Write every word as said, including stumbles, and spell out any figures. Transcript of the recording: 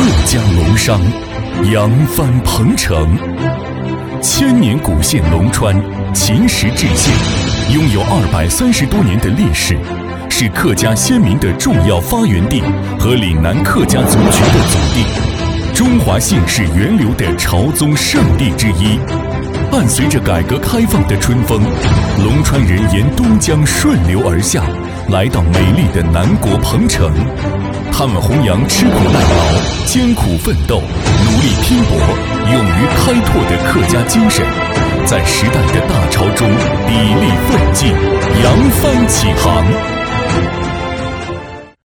家龙商，扬帆鹏程。千年古县龙川，秦时制县，拥有二百三十多年的历史，是客家先民的重要发源地和岭南客家族群的祖地，中华姓氏源流的朝宗圣地之一。伴随着改革开放的春风，龙川人沿东江顺流而下，来到美丽的南国彭城。他们弘扬吃苦耐劳、艰苦奋斗、努力拼搏、勇于开拓的客家精神，在时代的大潮中砥砺奋进，扬帆起航。